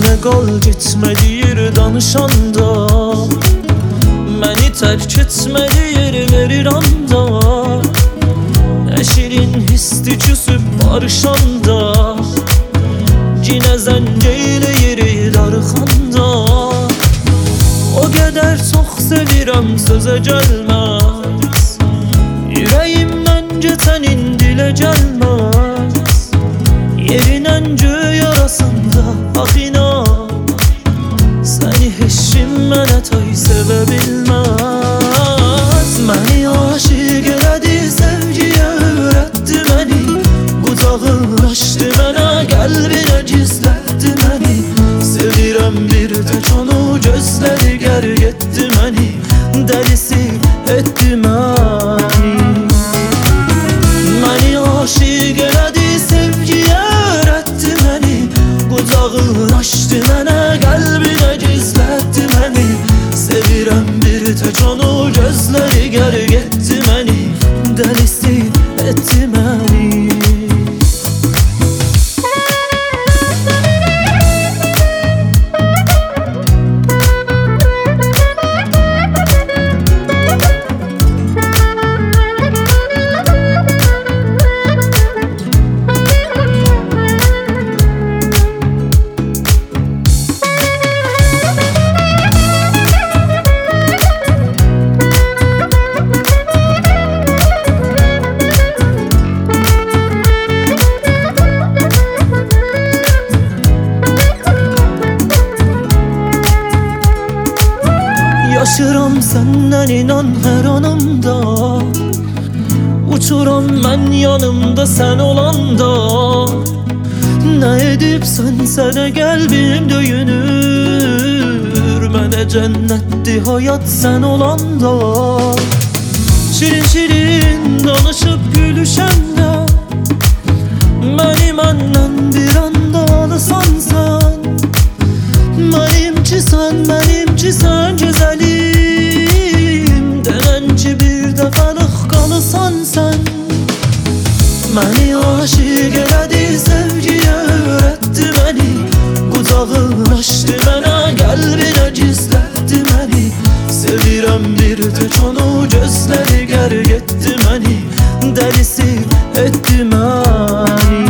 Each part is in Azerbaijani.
Mənə qal getmə deyir danışanda, məni tərk etmə deyir verir anda. Nə şirin hisdi küsüb barışanda, Cinə zəng eyləyir darıxanda. O qədər çox sevirəm sözə gəlməz, Ürəyim məncə sənin dilə gəlməz. Yerin göy arasında bax inan, Səni heç kim mənə tay sevə bilməz. Məni aşiq elədi, sevgiyə öyrətdi məni, Qucağını açdı mənə, qəlbinə gizlətdi məni. Sevirəm bir tək onu, gözləri qərq etdi məni, Dəlisi etdi məni. Məni aşiq elədi, sevgiyə öyrətdi məni, Qucağını açdı mənə, qəlbinə gizlətdi məni. Sevirəm bir tək onu, gözləri qərq etdi məni, Dəlisi etdi məni. Yaşıram səndən inan hər anımda, Uçuram mən yanımda sən olanda. Nə edibsən sənə qəlbim döyünür, Mənə cənnətdir hayat sən olanda. Şirin şirin danışıb gülüşəndə, Məni məndən bir anda alısan sən. Mənimki sən gözəlim, Denən ki bir dəfəlik qalısan sən. Məni aşiq elədi, sevgiyə öyrətdi məni, Qucağını açdı mənə, qəlbinə gizlətdi məni. Sevirəm bir tək onu, gözləri qərq etdi məni, Dəlisi etdi məni.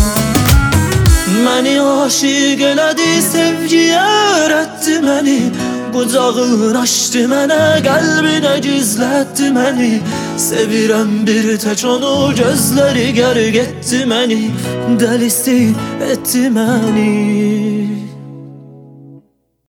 Məni aşiq elədi, sevgiyə öyrətdi məni, Qucağını açdı mənə, qəlbinə gizlətdi məni. Sevirəm bir tək onu, gözləri qərq etdi məni, Dəlisi etdi məni.